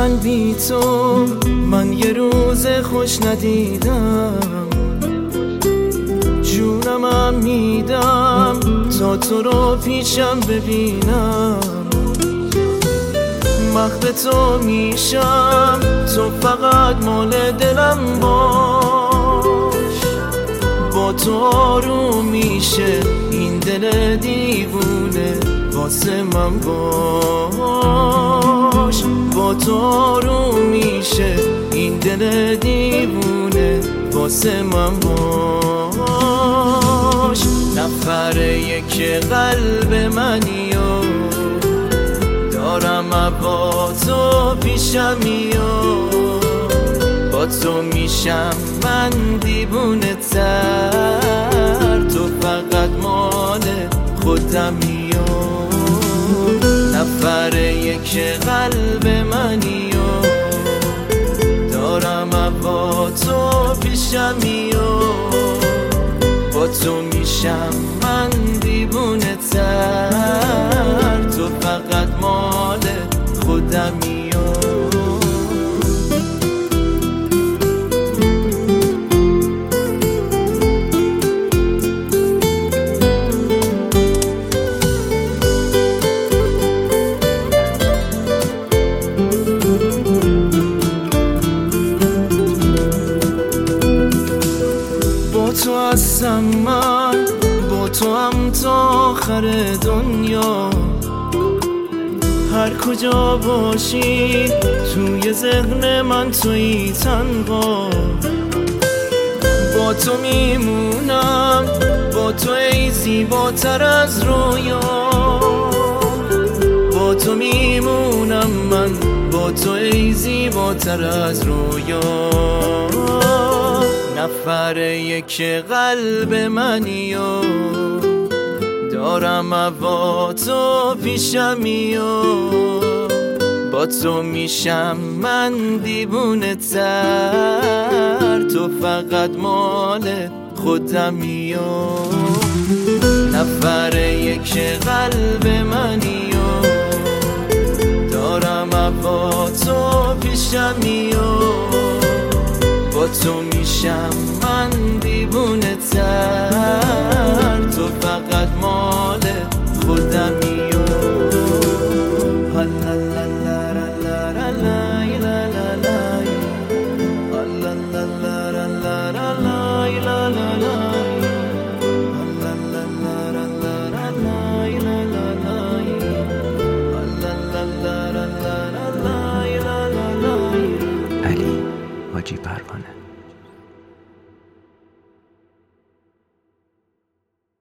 من بی تو من یه روز خوش ندیدم، جونمم میدم تا تو رو پیشم ببینم. محو تو میشم، تو فقط مال دلم باش. با تو آروم میشه این دل دیوونه، واسه من باش. با تو آروم میشه این دل دیوونه، واسه من باش. نفر یک قلب منی و دارم با تو پیشمی و با تو میشم من دیوونه تر. تو فقط مال خودمی و نفر یک قلب منی و دارم با تو پیشمی و با تو میشم من دیوونه تر. تو فقط مال خودمی و با تو هستم من، با تو هم تا آخر دنیا. هر کجا باشی توی ذهن من توی تنها. با تو میمونم، با تو ای زیباتر از رویا. با تو میمونم من، با تو ای زیباتر از رویا. نفر یک قلب منی و دارم با تو پیشمی و با تو میشم من دیوونه تر. تو فقط مال خودمی و نفر یک قلب منی و دارم با تو پیشمی و با تو میشم من دیوونه تر. تو فقط مال خودمی و علی حاجی پروانه.